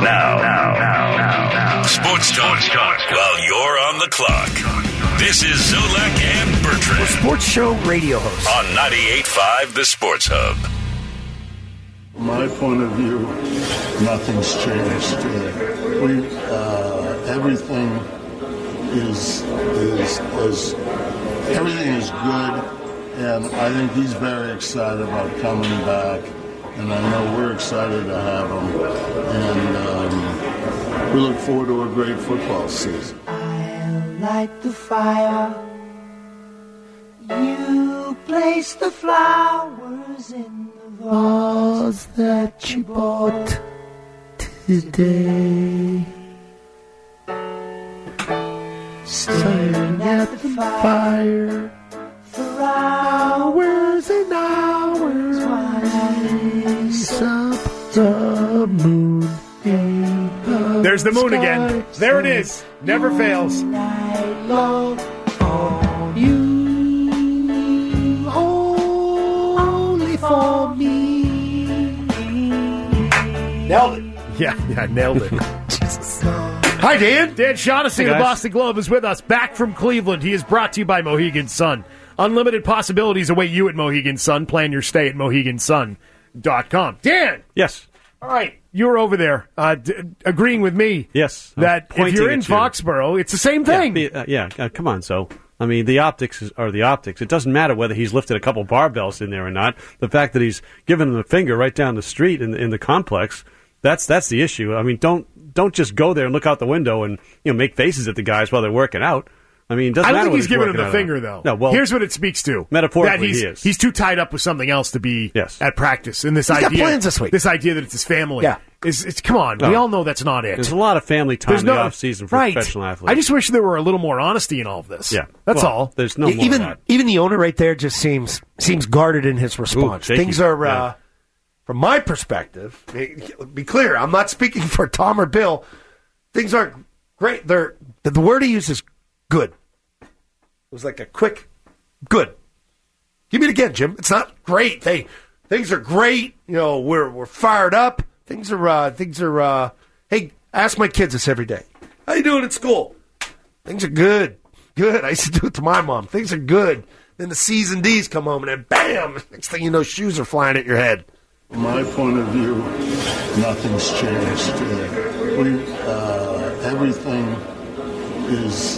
Now. Sports Talk while you're on the clock. This is Zolak and Bertrand. We're sports show radio hosts. On 98.5 The Sports Hub. From my point of view, nothing's changed. Everything is good, and I think he's very excited about coming back, and I know we're excited to have him, and we look forward to a great football season. I'll light the fire. You place the flowers in the vase that you bought today. Staring at the fire for hours and hours while the moon. There's the moon again. There it is. Never fails. Night long for you, only for me. Nailed it. Yeah, nailed it. Jesus. Hi, Dan. Dan Shaughnessy of the Boston Globe is with us, back from Cleveland. He is brought to you by Mohegan Sun. Unlimited possibilities await you at Mohegan Sun. Plan your stay at MoheganSun.com. Dan! Yes. All right, you were over there agreeing with me. Yes. That if you're in Foxborough, it's the same thing. Come on, so... I mean, the optics are the optics. It doesn't matter whether he's lifted a couple barbells in there or not. The fact that he's given him the finger right down the street in the complex, that's the issue. I mean, don't just go there and look out the window and make faces at the guys while they're working out. I mean, it doesn't I don't matter think he's giving him the out finger, out. though. No, well, here's what it speaks to. Metaphorically, he is. He's too tied up with something else to be at practice. And this He's idea, got plans this week. This idea that it's his family. Yeah. It's come on. No. We all know that's not it. There's a lot of family time in the off-season for professional athletes. I just wish there were a little more honesty in all of this. Yeah. That's all. There's no more of that. Even the owner right there just seems guarded in his response. Ooh, Things are, from my perspective, be clear, I'm not speaking for Tom or Bill. Things aren't great. The word he uses, good. It was like a quick, good. Give me it again, Jim. It's not great. Things are great. We're fired up. Things are. Hey, I ask my kids this every day. How you doing at school? Things are good. Good. I used to do it to my mom. Things are good. Then the C's and D's come home, and then bam! Next thing you know, shoes are flying at your head. From my point of view, nothing's changed. Everything is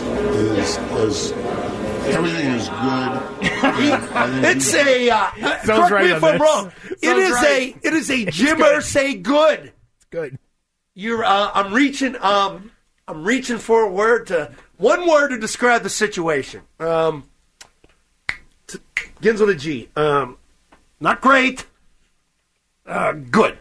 good. It's correct me if I'm wrong. It is a Jim Irsay good. It's good. I'm reaching for one word to describe the situation. Begins with a G. Not great. Good.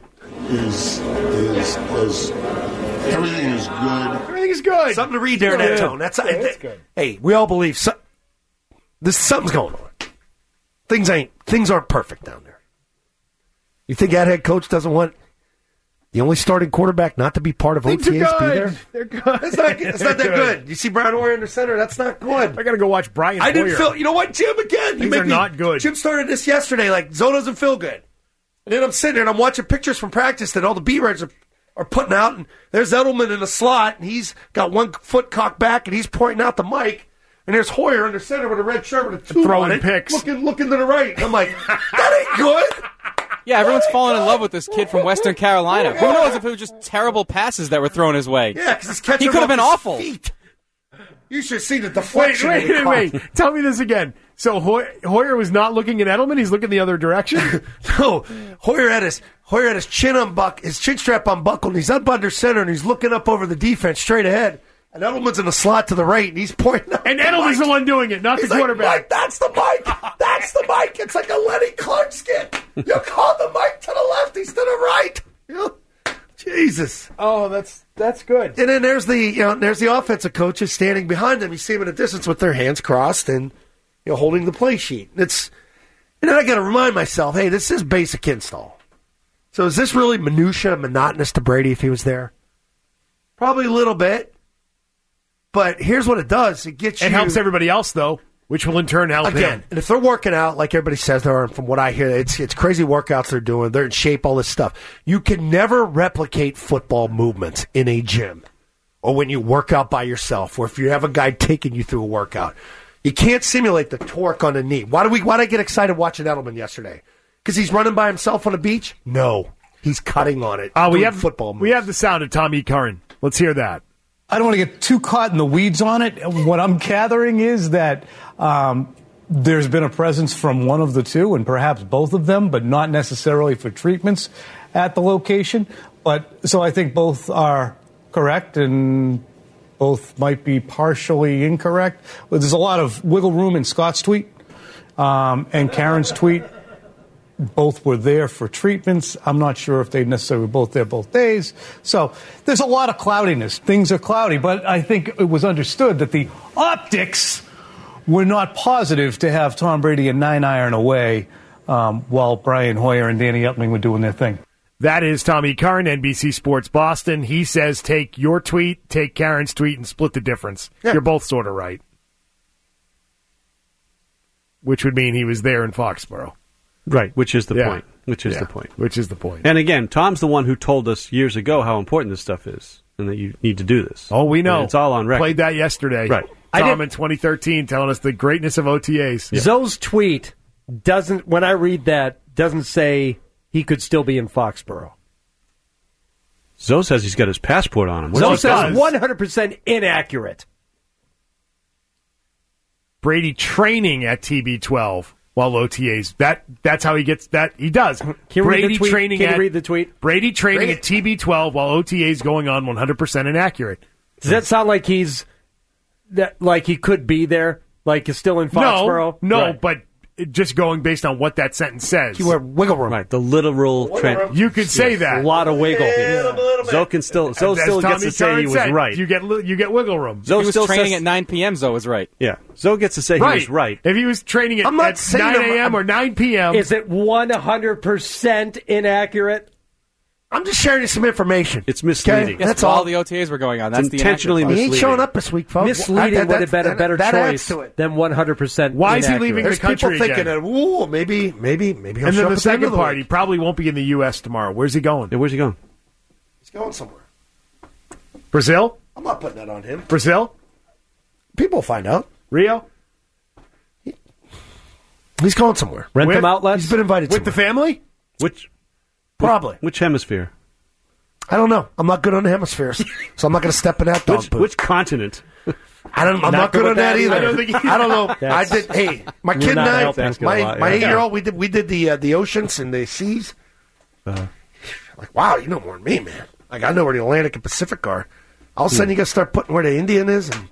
Everything is good. Everything is good. Something to read there in that tone. That's good. Hey, we all believe something's going on. Things aren't perfect down there. You think that head coach doesn't want the only starting quarterback not to be part of OTAs? Be there? They're good. It's not that good. You see Brian Hoyer in the center? That's not good. I got to go watch Brian Hoyer. I didn't feel. You know what, Jim? Again, things are not good. Jim started this yesterday. Like Zoe doesn't feel good, and then I'm sitting there and I'm watching pictures from practice that all the B-Reds are putting out, and there's Edelman in the slot, and he's got one foot cocked back, and he's pointing out the mic. And there's Hoyer in the center with a red shirt with a tube throwing on it, picks, looking to the right. And I'm like, that ain't good. Yeah, everyone's falling in love with this kid from Western Carolina. Who knows if it was just terrible passes that were thrown his way? Yeah, because he's catching. He could have been awful. Feet. You should see the deflection. Wait. Tell me this again. So Hoyer was not looking at Edelman. He's looking the other direction. No, Hoyer had his his chin strap unbuckled, and he's up under center, and he's looking up over the defense straight ahead. And Edelman's in the slot to the right, and he's pointing up. And Edelman's the one doing it, not the quarterback. Like, that's the mic. That's the mic. It's like a Lenny Clark skit. You call the mic to the left, he's to the right. Jesus. Oh, that's good. And then there's the offensive coaches standing behind them. You see them in a distance with their hands crossed and holding the play sheet. And then I got to remind myself, hey, this is basic install. So is this really minutia, monotonous to Brady if he was there? Probably a little bit. But here's what it does. It gets you. It helps everybody else, though. which will in turn help Again, him. and if they're working out like everybody says they are, and from what I hear, it's crazy workouts they're doing. They're in shape, all this stuff. You can never replicate football movements in a gym or when you work out by yourself, or if you have a guy taking you through a workout. You can't simulate the torque on the knee. Why did I get excited watching Edelman yesterday? Because he's running by himself on the beach? No. He's cutting on it. We have football moves. We have the sound of Tommy Curran. Let's hear that. I don't want to get too caught in the weeds on it. What I'm gathering is that there's been a presence from one of the two, and perhaps both of them, but not necessarily for treatments at the location. So I think both are correct, and both might be partially incorrect. But there's a lot of wiggle room in Scott's tweet and Karen's tweet. Both were there for treatments. I'm not sure if they necessarily were both there both days. So there's a lot of cloudiness. Things are cloudy, but I think it was understood that the optics were not positive to have Tom Brady a 9-iron away while Brian Hoyer and Danny Etling were doing their thing. That is Tommy Curran, NBC Sports Boston. He says take your tweet, take Karen's tweet, and split the difference. Yeah. You're both sort of right. Which would mean he was there in Foxborough. Right, which is the point. Which is the point. And again, Tom's the one who told us years ago how important this stuff is and that you need to do this. Oh, we know. And it's all on record. Played that yesterday. Right. Tom in 2013 telling us the greatness of OTAs. Yeah. Zoe's tweet doesn't, when I read that, doesn't say he could still be in Foxborough. Zoe says he's got his passport on him. Zoe says 100% inaccurate. Brady training at TB12. While OTAs, that's how he gets that. He does. Brady training. Can you read the tweet? Brady training at TB12 while OTAs going on 100% inaccurate. Does that sound like like he could be there, like he's still in Foxborough? No, right. But just going based on what that sentence says. You have wiggle room. Right, the literal. You could say that. A lot of wiggle. Zoe can still. Zoe still gets to say he was right. You get wiggle room. Zoe was training at 9 p.m. Zoe was right. Yeah, Zoe gets to say he was right. If he was training at 9 a.m. or 9 p.m. Is it 100% inaccurate? I'm just sharing you some information. It's misleading. Yes, that's all the OTAs were going on. That's intentionally misleading. He ain't showing up this week, folks. Misleading would have been a better choice than 100%. Why is he leaving There's the country people thinking, again? ooh, maybe he'll and show then up the at second end of the part, week. he probably won't be in the U.S. tomorrow. Where's he going? Yeah, where's he going? He's going somewhere. Brazil? I'm not putting that on him. Brazil? People will find out. Rio? He's going somewhere. Rentham outlets? He's been invited with the family? Probably. Which hemisphere? I don't know. I'm not good on the hemispheres, so I'm not going to step in that dog poop. Which continent? I'm not good on that either. I don't know. That's- I did. Hey, my kid and I, my 8-year-old, we did the oceans and the seas. Like, wow, you know more than me, man. Like, I know where the Atlantic and Pacific are. All of a sudden, you got to start putting where the Indian is, and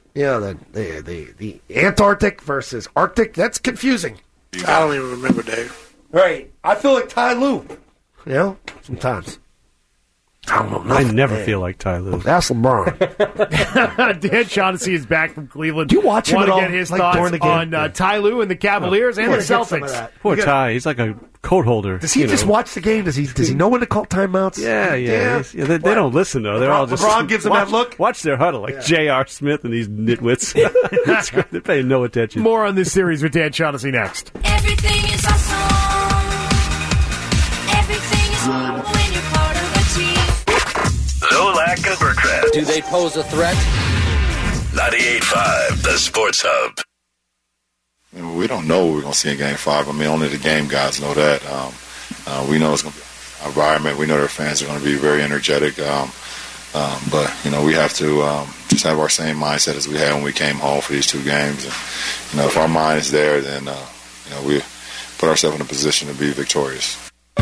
the Antarctic versus Arctic. That's confusing. I don't even remember, Dave. Right. I feel like Ty Lue. You know, sometimes. I don't know nothing. I never feel like Ty Lue. That's LeBron. Dan Shaughnessy is back from Cleveland. Do you watch him Want at to all? get his Like, thoughts during the game? on Ty Lue and the Cavaliers and the Celtics. Poor Ty. He's like a coat holder. Does he just watch the game? Does he know when to call timeouts? Yeah. They don't listen, though. They're all just... LeBron gives him that look? Watch their huddle, like J.R. Smith and these nitwits. They're paying no attention. More on this series with Dan Shaughnessy next. Everything is awesome. Everything is awesome when you're part of a team. Zolak and Bertrand. Do they pose a threat? 98.5, the Sports Hub. We don't know what we're going to see in Game 5. I mean, only the game guys know that. We know it's going to be an environment. We know their fans are going to be very energetic. But, we have to just have our same mindset as we had when we came home for these two games. And, if our mind is there, then, we put ourselves in a position to be victorious.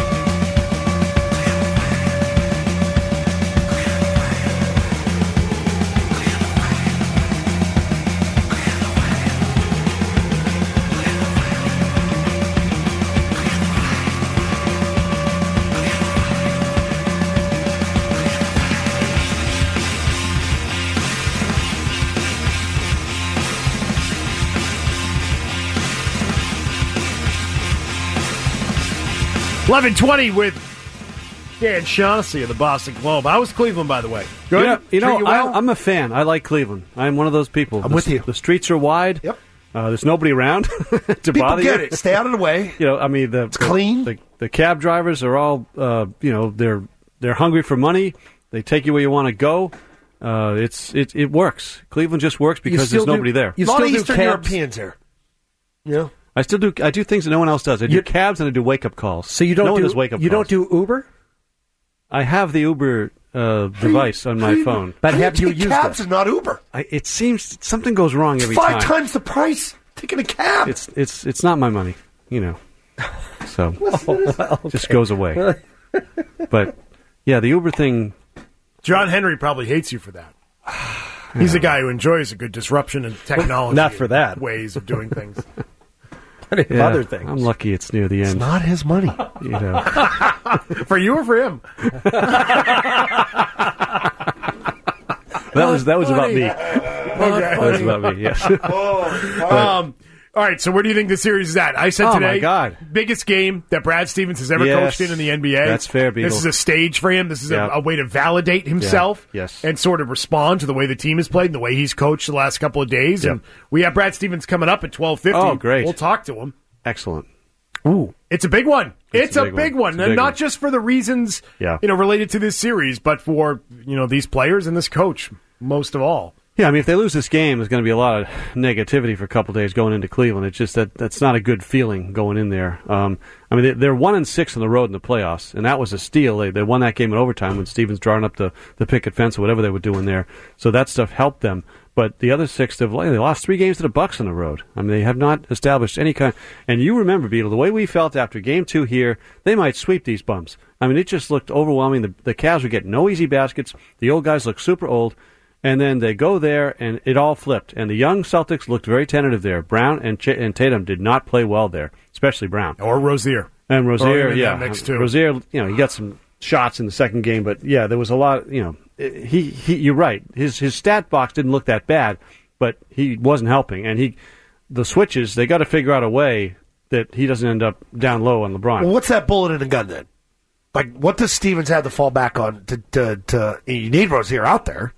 .11:20 with Dan Shaughnessy of the Boston Globe. How was Cleveland, by the way? Good? I'm a fan. I like Cleveland. I'm one of those people. I'm with you. The streets are wide. Yep. There's nobody around to People bother get you. it. Stay out of the way. I mean, it's clean. The cab drivers are all, they're hungry for money. They take you where you want to go. It works. Cleveland just works because there's nobody there. A lot of Eastern Europeans here. Yeah. I do things that no one else does. I do cabs and I do wake up calls. So you don't no one do does wake up. You calls. don't do Uber? I have the Uber device on my phone. But have you used cabs it? and not Uber? It seems something goes wrong every time. 5 times the price. Taking a cab. It's not my money, So it just goes away. But yeah, the Uber thing. John Henry probably hates you for that. He's a guy who enjoys a good disruption in technology. Not for that. Ways of doing things. Other things. I'm lucky it's near the end. It's not his money. For you or for him? That was about me. That was about me. Yes. All right, so where do you think the series is at? I said today, my God, biggest game that Brad Stevens has ever coached in the NBA. That's fair, Beagle. This is a stage for him. This is a way to validate himself and sort of respond to the way the team has played and the way he's coached the last couple of days. And we have Brad Stevens coming up at 12:50. Oh, great. We'll talk to him. Excellent. Ooh, it's a big one. It's a big one. It's a And big not one. just for the reasons related to this series, but for these players and this coach most of all. Yeah, I mean, if they lose this game, there's going to be a lot of negativity for a couple of days going into Cleveland. It's just that's not a good feeling going in there. I mean, they're 1-6 on the road in the playoffs, and that was a steal. They won that game in overtime when Stevens drawing up the picket fence or whatever they were doing there. So that stuff helped them. But the other 6, they lost 3 games to the Bucks on the road. I mean, they have not established any kind. And you remember, Beetle, the way we felt after Game 2 here, they might sweep these bums. I mean, it just looked overwhelming. The Cavs would get no easy baskets. The old guys look super old. And then they go there, and it all flipped. And the young Celtics looked very tentative there. Brown and Tatum did not play well there, especially Brown. Or Rozier. And Rozier, that mix too. Rozier, he got some shots in the second game, but yeah, there was a lot. You're right. His stat box didn't look that bad, but he wasn't helping. And the switches, they got to figure out a way that he doesn't end up down low on LeBron. Well, what's that bullet in the gun then? Like, what does Stevens have to fall back on to you need Rozier out there?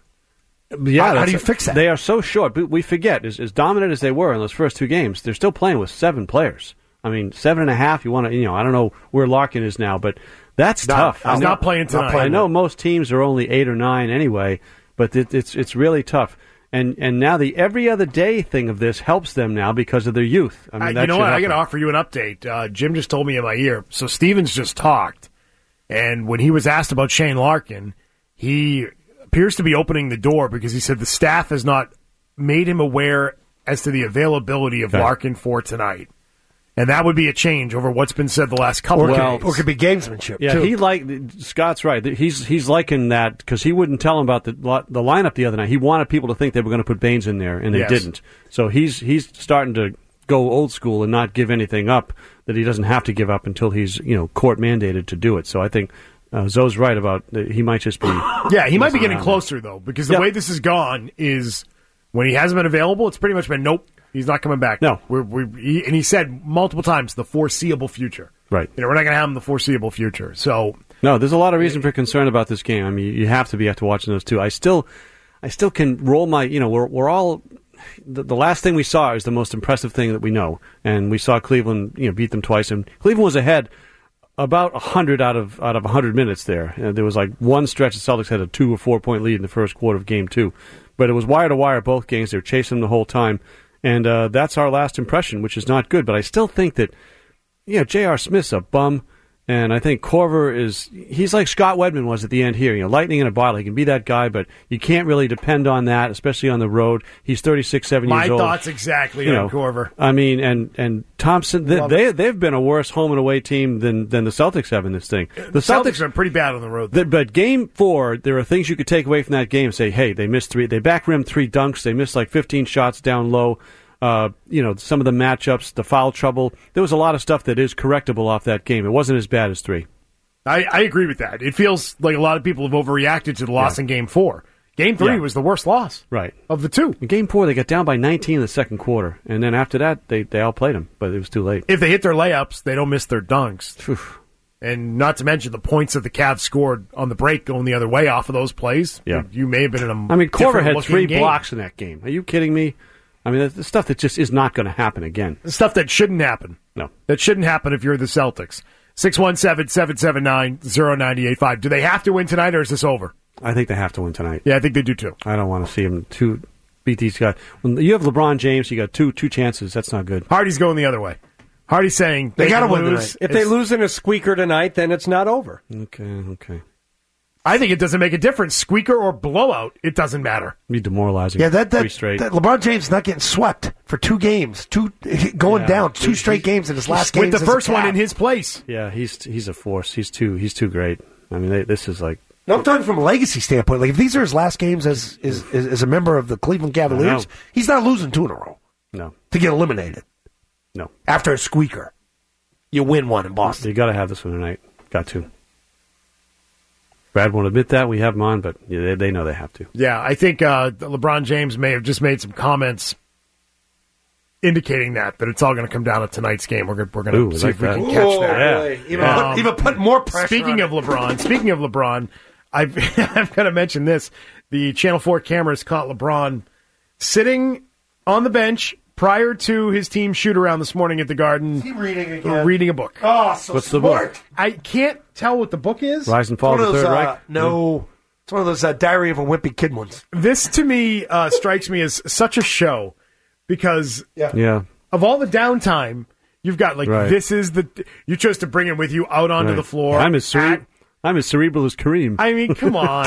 Yeah, how do you fix that? They are so short. But we forget, as dominant as they were in those first 2 games, they're still playing with 7 players. I mean, 7.5. You want to, I don't know where Larkin is now, but that's tough. He's not playing tonight. I know most teams are only 8 or 9 anyway, but it's really tough. And now the every other day thing of this helps them now because of their youth. I mean, you know what? I got to offer you an update. Jim just told me in my ear. So Stevens just talked, and when he was asked about Shane Larkin, he appears to be opening the door because he said the staff has not made him aware as to the availability of Larkin for tonight. And that would be a change over what's been said the last couple of games. Or it could be gamesmanship, yeah, too. Scott's right. He's liking that because he wouldn't tell him about the lineup the other night. He wanted people to think they were going to put Baines in there, and they didn't. So he's starting to go old school and not give anything up that he doesn't have to give up until he's court mandated to do it. So I think Zoe's right about he might just be. Yeah, he might be getting closer, though, because the way this has gone is when he hasn't been available, it's pretty much been, nope, he's not coming back. No. And he said multiple times, the foreseeable future. Right. We're not going to have him in the foreseeable future. So no, there's a lot of reason for concern about this game. I mean, you have to be after watching those 2. I still can roll my, we're all, the last thing we saw is the most impressive thing that we know. And we saw Cleveland, beat them twice. And Cleveland was ahead about 100 out of 100 minutes there. There was like one stretch the Celtics had a 2 or 4 point lead in the first quarter of game 2. But it was wire to wire both games. They were chasing them the whole time. And that's our last impression, which is not good. But I still think that, J.R. Smith's a bum. And I think Korver he's like Scott Wedman was at the end here. Lightning in a bottle. He can be that guy, but you can't really depend on that, especially on the road. He's 36, 7 years old. My thoughts exactly on Korver. I mean, and Thompson, they've been a worse home and away team than the Celtics have in this thing. The Celtics are pretty bad on the road. But game 4, there are things you could take away from that game and say, hey, they missed 3. They back rimmed 3 dunks. They missed like 15 shots down low. Some of the matchups, the foul trouble. There was a lot of stuff that is correctable off that game. It wasn't as bad as 3. I agree with that. It feels like a lot of people have overreacted to the loss in Game 4. Game 3 was the worst loss of the 2. In Game 4, they got down by 19 in the second quarter. And then after that, they outplayed them, but it was too late. If they hit their layups, they don't miss their dunks. And not to mention the points that the Cavs scored on the break going the other way off of those plays. Yeah. You may have been in a Korver had 3 game. blocks in that game. Are you kidding me? I mean, the stuff that just is not going to happen again. The stuff that shouldn't happen. No. That shouldn't happen if you're the Celtics. 617-779-0985. Do they have to win tonight, or is this over? I think they have to win tonight. Yeah, I think they do too. I don't want to see them beat these guys. When you have LeBron James, you got two chances. That's not good. Hardy's going the other way. Hardy's saying they got to win tonight. If they lose in a squeaker tonight, then it's not over. Okay. I think it doesn't make a difference. Squeaker or blowout, it doesn't matter. Be demoralizing. Yeah, that straight. LeBron James not getting swept for 2 games, going down 2 straight games in his last game. With the first one in his place. Yeah, he's a force. He's too great. I mean, this is like. No, I'm talking from a legacy standpoint. Like if these are his last games as a member of the Cleveland Cavaliers, he's not losing 2 in a row. No. To get eliminated. No. After a squeaker, you win one in Boston. You got to have this one tonight. Got to. Brad won't admit that. We have him on, but they know they have to. Yeah, I think LeBron James may have just made some comments indicating that it's all going to come down to tonight's game. We're going to see if we can catch that. Yeah. Even put more pressure. Speaking of LeBron, I've got to mention this. The Channel 4 cameras caught LeBron sitting on the bench prior to his team shoot around this morning at the Garden. Is he reading again? Reading a book. Oh, so What's smart. the book? I can't tell what the book is. Rise and Fall of the Third Reich? No. It's one of those Diary of a Wimpy Kid ones. This, to me, strikes me as such a show because of all the downtime, you've got, this is you chose to bring him with you out onto the floor. I'm as cerebral as Kareem. I mean, come on.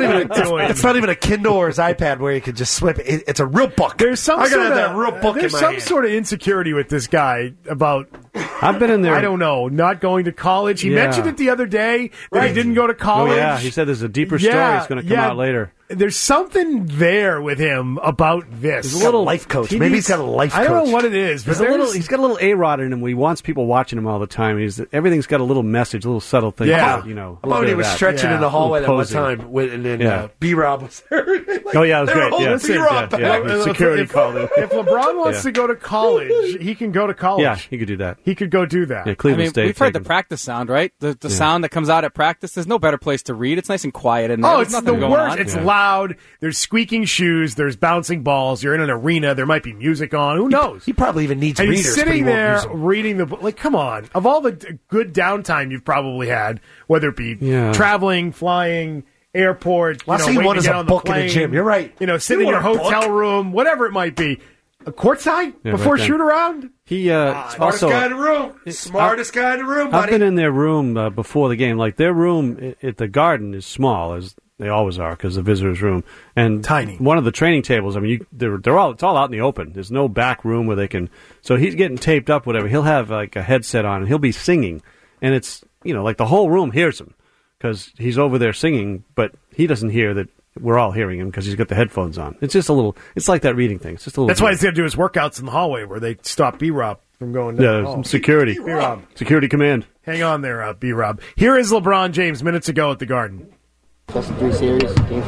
It's not even a Kindle or his iPad where you can just flip it. It's a real book. There's some I gotta have that real book in my hand. sort of insecurity with this guy about. I've been in there. I don't know, not going to college. He mentioned it the other day that he didn't go to college. Oh, yeah. He said there's a deeper story that's going to come out later. There's something there with him about this. He's a little life coach. Maybe he's got a life coach. I don't know what it is, but he's got a little A-Rod in him where he wants people watching him all the time. Everything's got a little message, a little subtle thing. Yeah. How about he was stretching in the hallway that one time, and then B-Rob was there. Oh, yeah, it was great. Yeah. B-Rob. Security called him. If LeBron wants to go to college, he can go to college. Yeah, he could do that. He could go do that. Yeah, Cleveland State. We've heard the practice sound, right? The sound that comes out at practice. There's no better place to read. It's nice and quiet in there. Oh, There's it's nothing the going worst. on. It's loud. There's squeaking shoes. There's bouncing balls. You're in an arena. There might be music on. Who knows? He probably even needs and readers. He's sitting there reading the book. Like, come on. Of all the good downtime you've probably had, whether it be traveling, flying, airport, last thing you want is a book in a gym. You're right. Sitting in your hotel room, whatever it might be. A courtside before shoot around? He smartest guy in the room. Smartest guy in the room, buddy. I've been in their room before the game. Like, their room at the Garden is small, as they always are, because the visitors' room. And tiny. One of the training tables, I mean, it's all out in the open. There's no back room where they can. So he's getting taped up, whatever. He'll have like a headset on, and he'll be singing. And it's, like the whole room hears him because he's over there singing, but he doesn't hear that we're all hearing him because he's got the headphones on. It's just a little, it's like that reading thing. It's just a little. That's why he's going to do his workouts in the hallway where they stop B-Rob from going down. Yeah, security. B-Rob. Security command. Hang on there, B-Rob. Here is LeBron James minutes ago at the Garden. Best of 3 series, game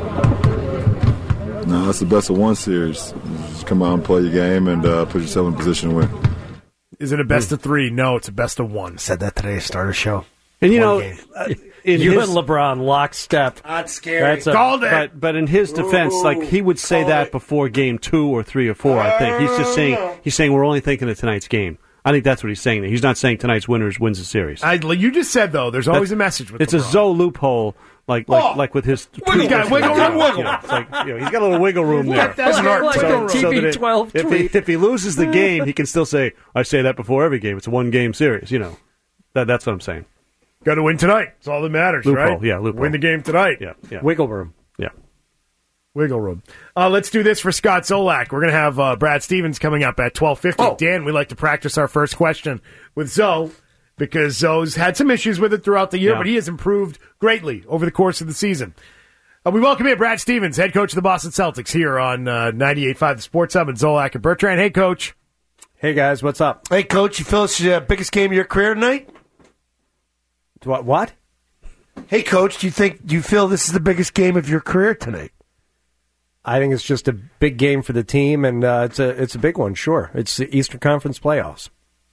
5. No, it's the best of 1 series. Just come out and play your game and put yourself in a position to win. Is it a best of 3? No, it's a best of 1. Said that today to start a show. And you and LeBron lockstep. That's scary. Called it. But in his defense, he would say that before game 2 or 3 or 4. I think he's just saying we're only thinking of tonight's game. I think that's what he's saying. He's not saying tonight's winners wins the series. You just said though, there's always a message with it's LeBron. A Zoe loophole. Like with his he's got wiggle room. It's like he's got a little wiggle room there. That's an art. If he loses the game, he can still say, "I say that before every game. It's a 1-game series." That's what I'm saying. Got to win tonight. That's all that matters, loophole, right? Yeah, loophole. Win the game tonight. Yeah. Wiggle room. Yeah. Wiggle room. Let's do this for Scott Zolak. We're going to have Brad Stevens coming up at 12:50. Oh. Dan, we like to practice our first question with Zoe because Zoe's had some issues with it throughout the year, but he has improved greatly over the course of the season. We welcome in Brad Stevens, head coach of the Boston Celtics, here on 98.5 The Sports Hub, and Zolak and Bertrand. Hey, Coach. Hey, guys. What's up? Hey, Coach. You feel it's the biggest game of your career tonight? What? Hey, Coach. Do you feel this is the biggest game of your career tonight? I think it's just a big game for the team, and it's a big one. Sure, it's the Eastern Conference playoffs.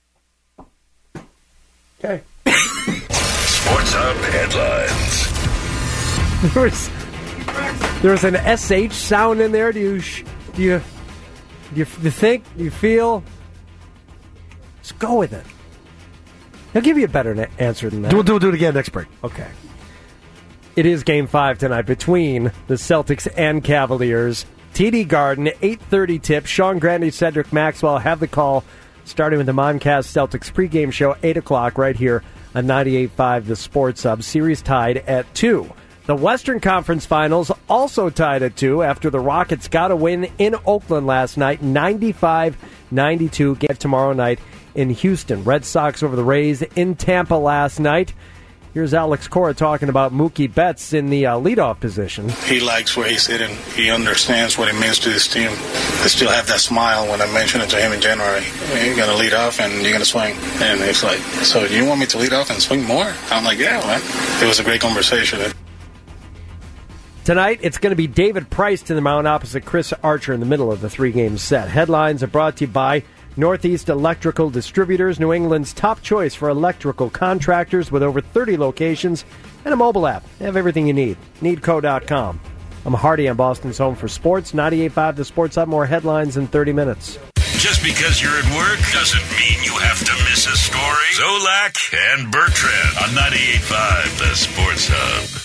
Okay. Sports Hub headlines. There was an SH sound in there. Do you You think? You feel? Just go with it. He'll give you a better answer than that. Do it again next break. Okay. It is Game 5 tonight between the Celtics and Cavaliers. TD Garden, 8:30 tip. Sean Grande, Cedric Maxwell have the call, starting with the Moncast Celtics pregame show, 8 o'clock, right here on 98.5 The Sports Hub. Series tied at 2. The Western Conference Finals also tied at 2 after the Rockets got a win in Oakland last night, 95-92. Game tomorrow night in Houston. Red Sox over the Rays in Tampa last night. Here's Alex Cora talking about Mookie Betts in the leadoff position. He likes where he's sitting. He understands what it means to this team. I still have that smile when I mentioned it to him in January. You're going to lead off and you're going to swing. And it's like, so you want me to lead off and swing more? I'm like, yeah, man. It was a great conversation. Tonight, it's going to be David Price to the mound opposite Chris Archer in the middle of the three-game set. Headlines are brought to you by Northeast Electrical Distributors, New England's top choice for electrical contractors with over 30 locations and a mobile app. They have everything you need. Needco.com. I'm Hardy on Boston's Home for Sports. 98.5 The Sports Hub. More headlines in 30 minutes. Just because you're at work doesn't mean you have to miss a story. Zolak and Bertrand on 98.5 The Sports Hub.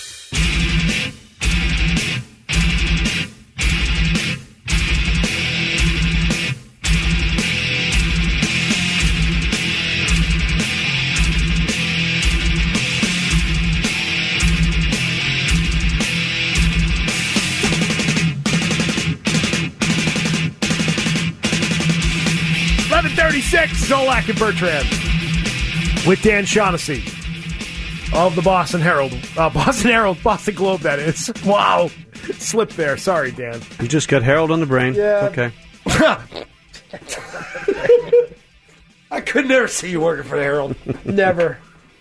Zolak and Bertrand with Dan Shaughnessy of the Boston Herald. Boston Globe, that is. Wow. Slip there. Sorry, Dan. You just got Herald on the brain. Yeah. Okay. I could never see you working for the Herald. Never.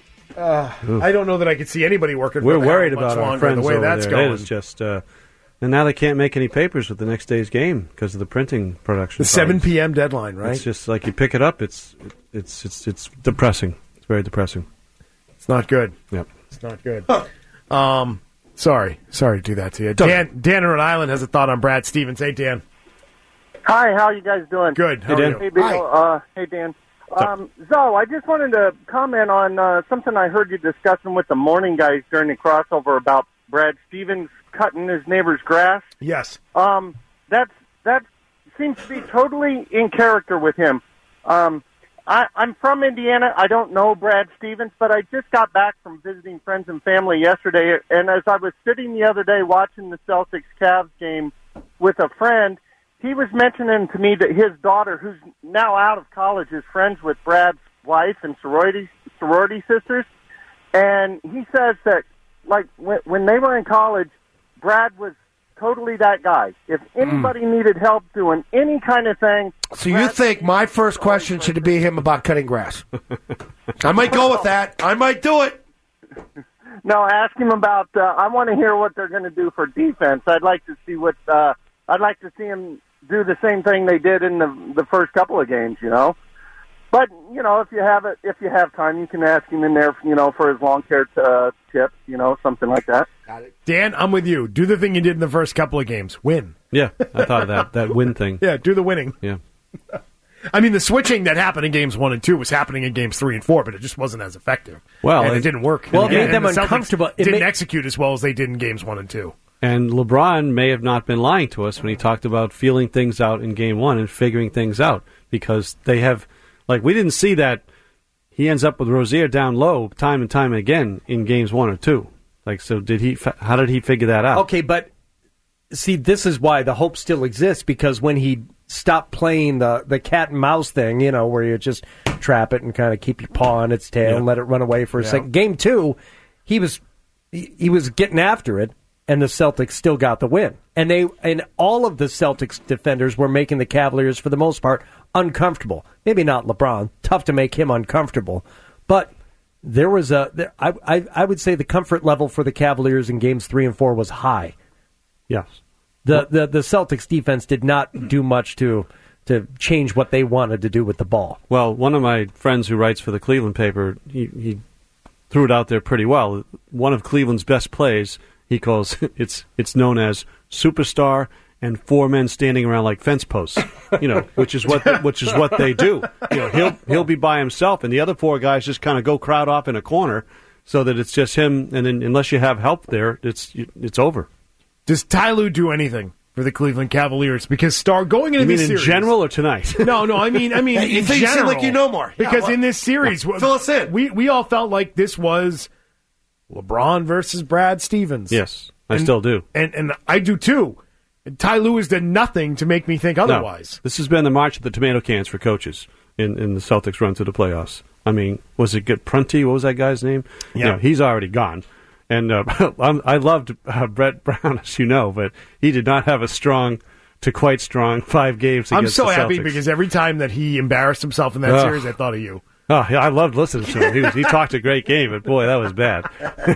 I don't know that I could see anybody working for We're the Herald worried much about our longer, friends the way over that's there. going. It is just, and now they can't make any papers with the next day's game because of the printing production. The 7 p.m. deadline, right? It's just like you pick it up. It's depressing. It's very depressing. It's not good. Yep. It's not good. Sorry to do that to you. Dan in Rhode Island has a thought on Brad Stevens. Hey, Dan. Hi, how are you guys doing? Good. How are you? Hey, Bill. Hey, Dan. Zoe, I just wanted to comment on something I heard you discussing with the morning guys during the crossover about Brad Stevens cutting his neighbor's grass. Yes. That seems to be totally in character with him. I'm from Indiana. I don't know Brad Stevens, but I just got back from visiting friends and family yesterday, and as I was sitting the other day watching the Celtics-Cavs game with a friend, he was mentioning to me that his daughter, who's now out of college, is friends with Brad's wife and sorority sisters, and he says that, like, when they were in college, Brad was totally that guy. If anybody needed help doing any kind of thing... So you think my first question should be him about cutting grass? I might go with that. I might do it. No, ask him about... I want to hear what they're going to do for defense. I'd like to see what... I'd like to see him do the same thing they did in the first couple of games, you know? But, you know, if you have time, you can ask him in there, you know, for his long care tip, you know, something like that. Got it. Dan, I'm with you. Do the thing you did in the first couple of games. Win. Yeah, I thought of that win thing. Yeah, do the winning. Yeah. I mean, the switching that happened in games 1 and 2 was happening in games 3 and 4, but it just wasn't as effective. Well, and it didn't work. Well, it made them the Celtics uncomfortable. Didn't execute as well as they did in games 1 and 2. And LeBron may have not been lying to us when he talked about feeling things out in game 1 and figuring things out, because they have, like, we didn't see that he ends up with Rozier down low time and time again in games 1 or 2. Like, so how did he figure that out? Okay, but see, this is why the hope still exists, because when he stopped playing the cat and mouse thing, you know, where you just trap it and kind of keep your paw on its tail and let it run away for a second. Game 2, he was getting after it, and the Celtics still got the win. And all of the Celtics defenders were making the Cavaliers, for the most part, uncomfortable. Maybe not LeBron. Tough to make him uncomfortable. But there was I would say the comfort level for the Cavaliers in games 3 and 4 was high. Yes. The Celtics defense did not do much to change what they wanted to do with the ball. Well, one of my friends who writes for the Cleveland paper, he threw it out there pretty well. One of Cleveland's best plays, he calls it's known as superstar and 4 men standing around like fence posts, which is what they do. He'll be by himself, and the other 4 guys just kind of go crowd off in a corner, so that it's just him. And then unless you have help there, it's over. Does Ty Lue do anything for the Cleveland Cavaliers? Because going into this series, in general or tonight? No, I mean you in seem general, like you know more. Because in this series, fill us in. We all felt like this was LeBron versus Brad Stevens. Yes, I still do, and I do too. And Ty Lue has done nothing to make me think otherwise. No, this has been the march of the tomato cans for coaches in the Celtics' run to the playoffs. I mean, was it Prunty? What was that guy's name? Yeah, he's already gone. And I loved Brett Brown, as you know, but he did not have a quite strong 5 games against the Celtics. I'm so happy because every time that he embarrassed himself in that series, I thought of you. Oh, yeah, I loved listening to him. He talked a great game, but boy, that was bad.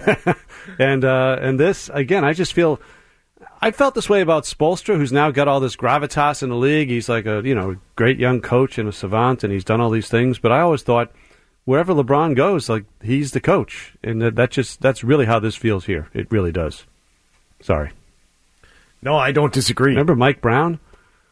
and this, again, I just feel... I felt this way about Spoelstra, who's now got all this gravitas in the league. He's like a great young coach and a savant, and he's done all these things. But I always thought, wherever LeBron goes, like he's the coach, and that's really how this feels here. It really does. Sorry. No, I don't disagree. Remember Mike Brown?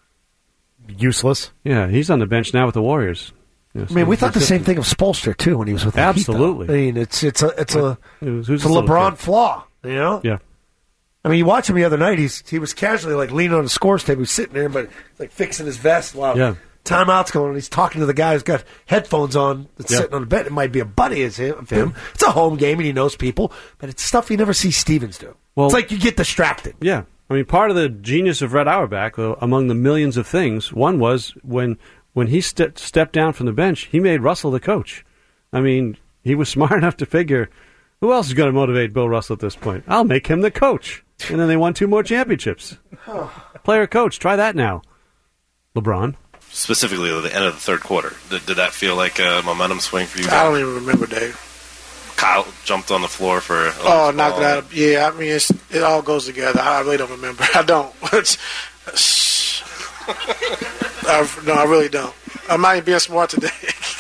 Useless. Yeah, he's on the bench now with the Warriors. I mean, we thought the same thing of Spoelstra too when he was with the Absolutely. Heat, I mean, it's a LeBron flaw. Yeah. I mean, you watch him the other night. He was casually like leaning on the scores table, he's sitting there, but like fixing his vest while timeout's going on. He's talking to the guy who's got headphones on that's sitting on the bed. It might be a buddy of him. It's a home game and he knows people, but it's stuff you never see Stevens do. Well, it's like you get distracted. Yeah. I mean, part of the genius of Red Auerbach, among the millions of things, one was when he stepped down from the bench, he made Russell the coach. I mean, he was smart enough to figure, who else is going to motivate Bill Russell at this point? I'll make him the coach. And then they won 2 more championships. Player coach, try that now. LeBron. Specifically at the end of the third quarter. Did that feel like a momentum swing for you guys? I don't even remember, Dave. Kyle jumped on the floor for... knocked it out. Yeah, I mean, it all goes together. I really don't remember. I don't. No, I really don't. I might even being smart today.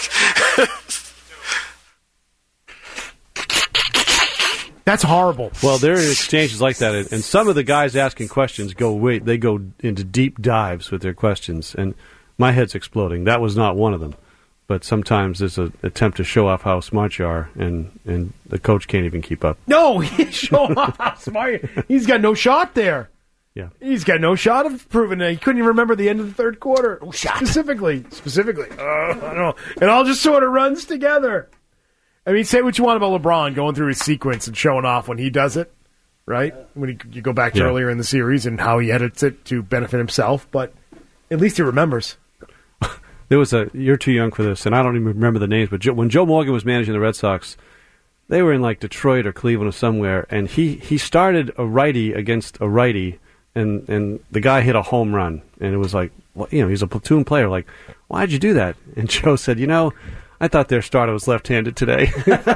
That's horrible. Well, there are exchanges like that, and some of the guys asking questions they go into deep dives with their questions, and my head's exploding. That was not one of them. But sometimes there's an attempt to show off how smart you are, and the coach can't even keep up. No, he's showing off how smart. He's got no shot there. Yeah, he's got no shot of proving it. He couldn't even remember the end of the third quarter. No shot. Specifically. I don't know. It all just sort of runs together. I mean, say what you want about LeBron going through his sequence and showing off when he does it, right? When you go back to earlier in the series and how he edits it to benefit himself, but at least he remembers. There was you're too young for this, and I don't even remember the names, but when Joe Morgan was managing the Red Sox, they were in like Detroit or Cleveland or somewhere, and he started a righty against a righty, and the guy hit a home run, and it was like, well, he's a platoon player, like, why'd you do that? And Joe said, I thought their starter was left-handed today.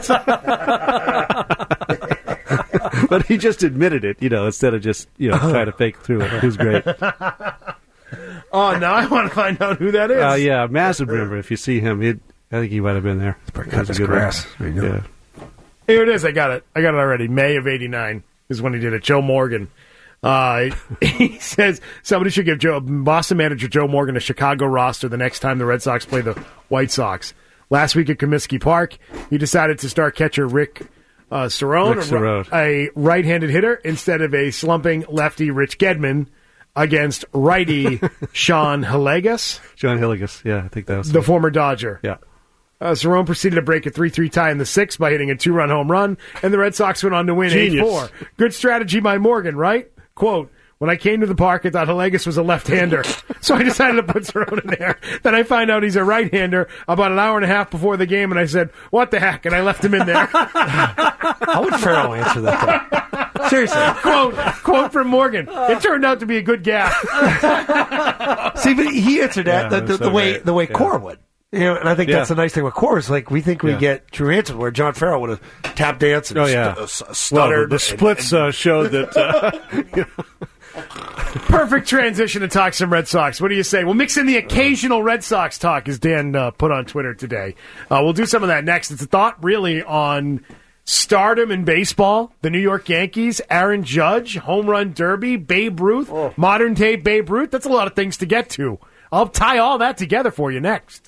But he just admitted it, instead of just, trying to fake through it. It was great. Oh, now I want to find out who that is. Yeah, Maz would remember if you see him. I think he might have been there. Cut his grass. Yeah. Here it is. I got it already. May of '89 is when he did it. Joe Morgan. He says somebody should give Boston manager Joe Morgan a Chicago roster the next time the Red Sox play the White Sox. Last week at Comiskey Park, he decided to start catcher Rick Cerrone, a right-handed hitter, instead of a slumping lefty Rich Gedman against righty Sean Hillegas. Sean Hillegas, yeah, I think that was the former Dodger. Yeah. Cerrone proceeded to break a 3-3 tie in the 6th by hitting a 2-run home run, and the Red Sox went on to win 8-4. Good strategy by Morgan, right? Quote, when I came to the park, I thought Hillegas was a left-hander, so I decided to put Cerrone in there. Then I find out he's a right-hander about an hour and a half before the game, and I said, what the heck? And I left him in there. How would Farrell answer that? Seriously. Quote from Morgan. It turned out to be a good gaffe. See, but he answered that the way Cora would. And I think that's the nice thing with Cora is like we think we get true answers where John Farrell would have tap danced and stuttered. The splits showed that. Perfect transition to talk some Red Sox. What do you say? We'll mix in the occasional Red Sox talk, as Dan put on Twitter today. We'll do some of that next. It's a thought really on Stardom in baseball, the New York Yankees, Aaron Judge, home run derby, Babe Ruth, modern day Babe Ruth. That's a lot of things to get to. I'll tie all that together for you next.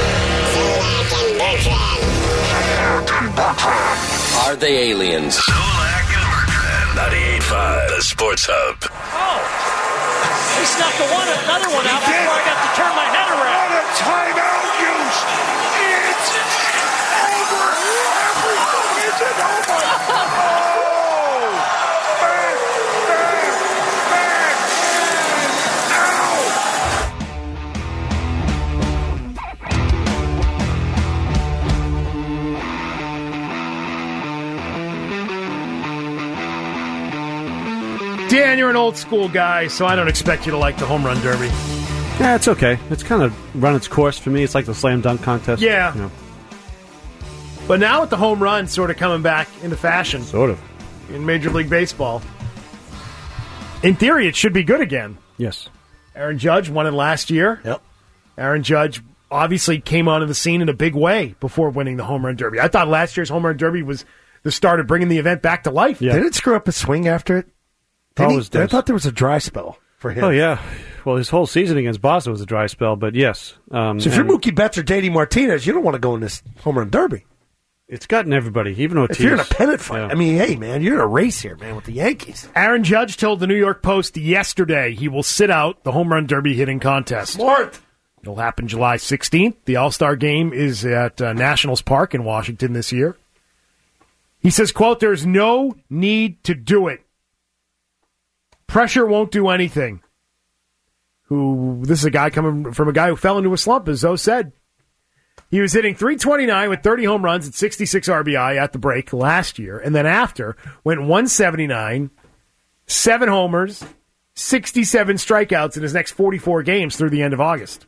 Are they aliens? Zolak and Bertrand, 98.5, the Sports Hub. Oh! He snuck another one out before I got to turn my head around. What a timeout use! It's over! Everything isn't over! Oh! Dan, you're an old school guy, so I don't expect you to like the home run derby. Yeah, it's okay. It's kind of run its course for me. It's like the slam dunk contest. Yeah. You know. But now with the home run sort of coming back into fashion. Sort of. In Major League Baseball. In theory, it should be good again. Yes. Aaron Judge won it last year. Yep. Aaron Judge obviously came onto the scene in a big way before winning the home run derby. I thought last year's home run derby was the start of bringing the event back to life. Yeah. Did it screw up his swing after it? I thought there was a dry spell for him. Oh, yeah. Well, his whole season against Boston was a dry spell, but yes. So if you're Mookie Betts or JD Martinez, you don't want to go in this home run derby. It's gotten everybody, even Ortiz. If you're in a pennant fight, Yeah. I mean, hey, man, you're in a race here, man, with the Yankees. Aaron Judge told the New York Post yesterday he will sit out the home run derby hitting contest. Smart. It'll happen July 16th. The All-Star Game is at Nationals Park in Washington this year. He says, quote, "There's no need to do it. Pressure won't do anything." This is a guy coming from a guy who fell into a slump, as Zoe said. He was hitting .329 with 30 home runs and 66 RBI at the break last year, and then after went .179, 7 homers, 67 strikeouts in his next 44 games through the end of August.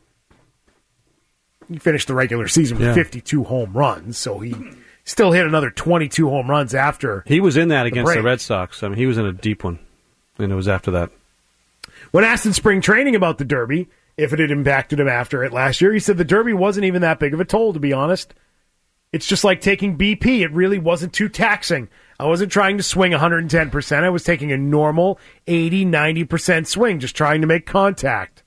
He finished the regular season with 52 home runs, so he still hit another 22 home runs after. He was in that against the break. Red Sox. I mean, he was in a deep one, and it was after that. When asked in spring training about the Derby, if it had impacted him after it last year, he said the Derby wasn't even that big of a toll, to be honest. It's just like taking BP. It really wasn't too taxing. I wasn't trying to swing 110%. I was taking a normal 80, 90% swing, just trying to make contact.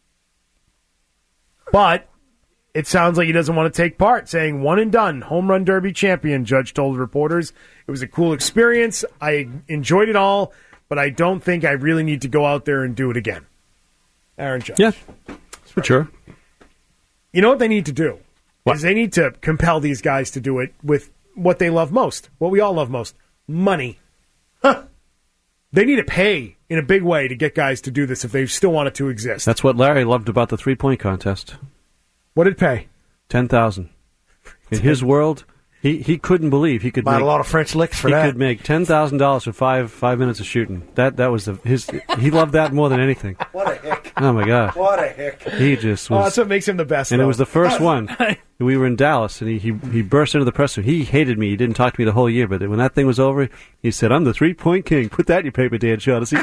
But it sounds like he doesn't want to take part, saying one and done, home run derby champion, Judge told reporters. It was a cool experience. I enjoyed it all, but I don't think I really need to go out there and do it again. Aaron Judge. Yeah, for sure. You know what they need to do? Is they need to compel these guys to do it with what they love most, what we all love most, money. They need to pay in a big way to get guys to do this if they still want it to exist. That's what Larry loved about the three-point contest. What did it pay? $10,000. In his world, he couldn't believe he could Bought make a lot of French licks for he that. could make $10,000 for five minutes of shooting. That was his. He loved that more than anything. What a hick. Oh my God. What a hick. He just was. That's what makes him the best. And though. it was the first one. We were in Dallas, and he burst into the press room. He hated me. He didn't talk to me the whole year. But when that thing was over, he said, "I'm the three-point king. Put that in your paper, Dan Shaughnessy."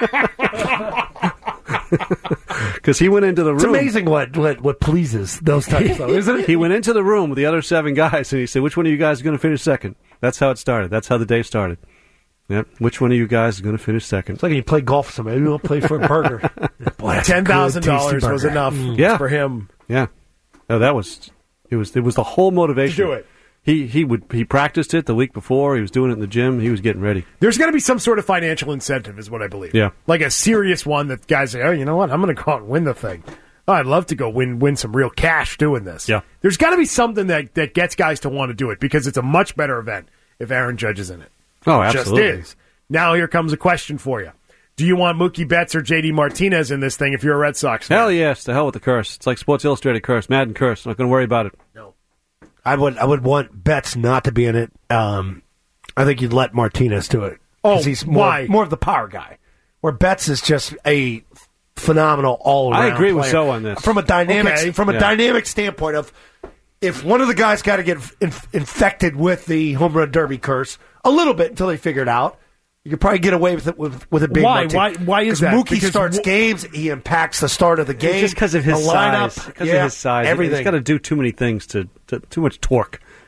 Because he went into the room. It's amazing what pleases those types, though, isn't it? He went into the room with the other 7 guys, and he said, "Which one of you guys is going to finish second?" That's how it started. That's how the day started. Yep. Which one of you guys is going to finish second? It's like when you play golf with somebody. Maybe we'll play for a burger. Boy, that's a good, $10,000 tasty was burger. enough for him. Yeah. No, that was it was the whole motivation To do it. He practiced it the week before. He was doing it in the gym. He was getting ready. There's going to be some sort of financial incentive, is what I believe. Yeah. Like a serious one that guys say, "Oh, you know what? I'm going to go out and win the thing. Oh, I'd love to go win some real cash doing this." Yeah. There's got to be something that gets guys to want to do it because it's a much better event if Aaron Judge is in it. Oh, It absolutely. just is. Now here comes a question for you. Do you want Mookie Betts or JD Martinez in this thing if you're a Red Sox fan? Hell yes. To hell with the curse. It's like Sports Illustrated curse, Madden curse. I'm not going to worry about it. I would want Betts not to be in it. I think you'd let Martinez do it. 'Cause he's why? more of the power guy. Where Betts is just a phenomenal all-around I agree with player. Zoe on this. From a dynamic Okay. dynamic standpoint of if one of the guys got to get infected with the home run derby curse a little bit until they figure it out, you could probably get away with it with a big Why? Martinez. Why is 'Cause that? Mookie Because starts games, he impacts the start of the game. Just because of his the lineup, size. Because of his size. everything. He's got to do too many things, too much torque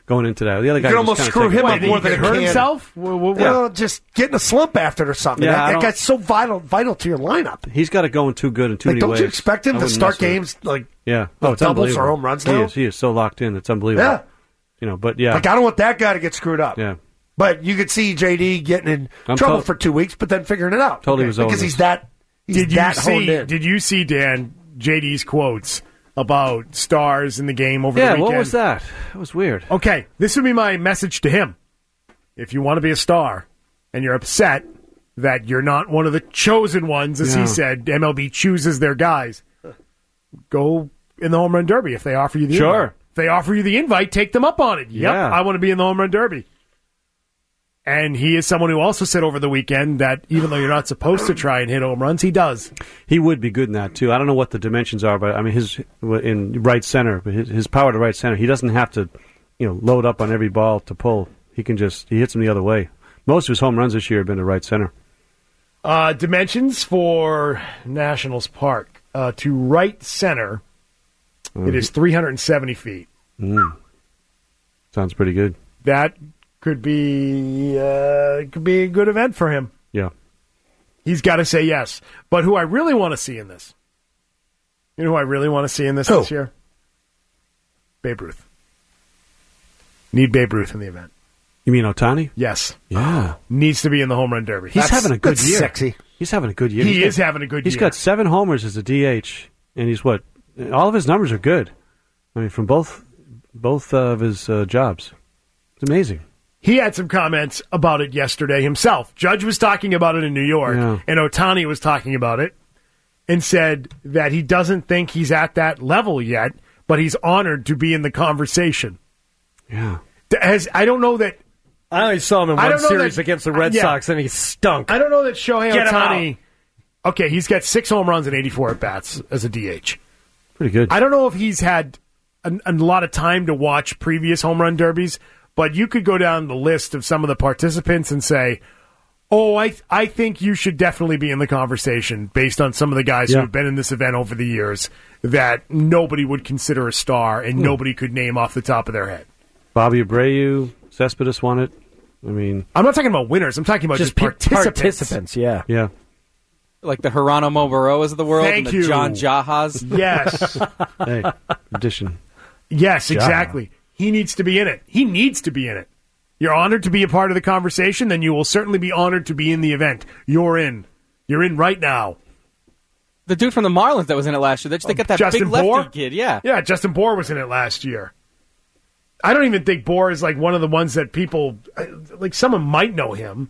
going into that. The other guy could was almost kinda screw taking him it. up more than it hurt can. himself? Well, just getting a slump after it or something. Yeah, I that don't- guy's so vital to your lineup. He's got it going too good in too Like, many don't ways. you expect him I to wouldn't start mess with it. games like Yeah, with it's doubles or unbelievable. home runs now? He is so locked in. It's unbelievable. Yeah. You know, but yeah, Like, I don't want that guy to get screwed up. yeah. But you could see JD getting in I'm trouble to- for 2 weeks, but then figuring it out. Totally was over because this. he's that honed in. Did you see, Dan, JD's quotes about stars in the game over the Yeah, weekend? what was that? It was weird. Okay, this would be my message to him. If you want to be a star and you're upset that you're not one of the chosen ones, as Yeah. he said, MLB chooses their guys, go in the home run derby if they offer you the Sure. invite. If they offer you the invite, take them up on it. Yep, Yeah. I want to be in the home run derby. And he is someone who also said over the weekend that even though you're not supposed to try and hit home runs, he does. He would be good in that too. I don't know what the dimensions are, but I mean, his in right center, but his power to right center, he doesn't have to, load up on every ball to pull. He hits them the other way. Most of his home runs this year have been to right center. Dimensions for Nationals Park to right center. It is 370 feet. Sounds pretty good. That could be a good event for him. Yeah. He's got to say yes. But who I really want to see in this, this year? Babe Ruth. Need Babe Ruth in the event. You mean Ohtani? Yes. Yeah. Needs to be in the home run derby. He's having a good that's year. sexy. He's having a good year. He is having a good year. He's got 7 homers as a DH, and he's what? All of his numbers are good. I mean, from both of his jobs. It's amazing. He had some comments about it yesterday himself. Judge was talking about it in New York, Yeah. and Ohtani was talking about it, and said that he doesn't think he's at that level yet, but he's honored to be in the conversation. Yeah. I don't know that. I only saw him in I one don't know series that- against the Red yeah. Sox, and he stunk. I don't know that Shohei Get him Ohtani. Okay, he's got 6 home runs and 84 at bats as a DH. Pretty good. I don't know if he's had a lot of time to watch previous home run derbies, but you could go down the list of some of the participants and say, "Oh, I think you should definitely be in the conversation based on some of the guys who have been in this event over the years that nobody would consider a star and nobody could name off the top of their head." Bobby Abreu, Cespedes won it. I mean, I'm not talking about winners. I'm talking about just participants. Yeah. Yeah. Like the Geronimo Baroas of the world Thank and the you. John Jahas. Yes. Hey, addition. Yes, Ja. exactly. He needs to be in it. He needs to be in it. You're honored to be a part of the conversation, then you will certainly be honored to be in the event. You're in. You're in right now. The dude from the Marlins that was in it last year. They got that Justin big lefty Bohr? kid. Yeah. Yeah, Justin Bohr was in it last year. I don't even think Bohr is like one of the ones that people, like someone might know him.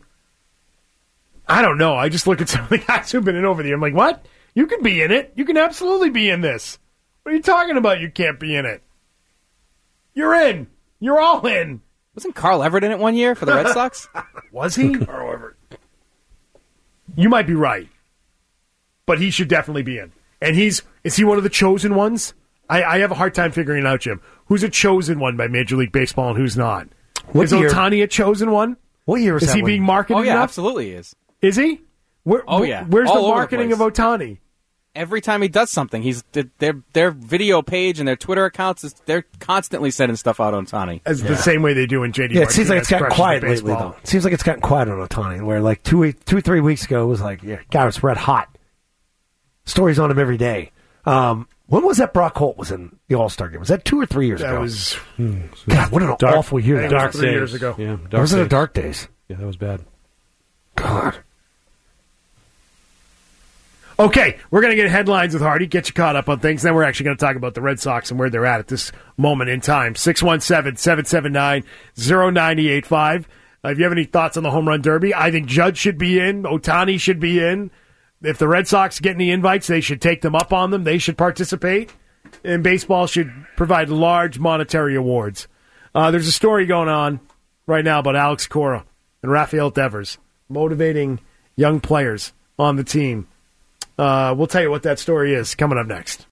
I don't know. I just look at some of the guys who've been in over the year. I'm like, what? You can be in it. You can absolutely be in this. What are you talking about? You can't be in it. You're in. You're all in. Wasn't Carl Everett in it one year for the Red Sox? Was he? Carl Everett. You might be right. But he should definitely be in. And is he one of the chosen ones? I have a hard time figuring it out, Jim. Who's a chosen one by Major League Baseball and who's not? What is year? Ohtani a chosen one? What year is he being marketed Oh, yeah, enough? absolutely he is. Is he? Yeah. Where's All the over the marketing of place. Ohtani? Every time he does something, their video page and their Twitter accounts, they're constantly sending stuff out on Ohtani. As the same way they do in JD. Yeah, it seems like it's gotten Martinez quiet crushes lately, baseball. though. It seems like it's gotten quiet on Ohtani, where like 3 weeks ago it was like, yeah, guy was red hot. Stories on him every day. When was that Brock Holt was in the All-Star game? Was that 2 or 3 years ago? That was... God, what an awful year that Dark was. 3 years ago. Yeah, Or was it a dark days? Yeah, that was bad. God. Okay, we're going to get headlines with Hardy, get you caught up on things. Then we're actually going to talk about the Red Sox and where they're at this moment in time. 617-779-0985. If you have any thoughts on the home run derby, I think Judge should be in. Ohtani should be in. If the Red Sox get any invites, they should take them up on them. They should participate. And baseball should provide large monetary awards. There's a story going on right now about Alex Cora and Rafael Devers motivating young players on the team. We'll tell you what that story is coming up next.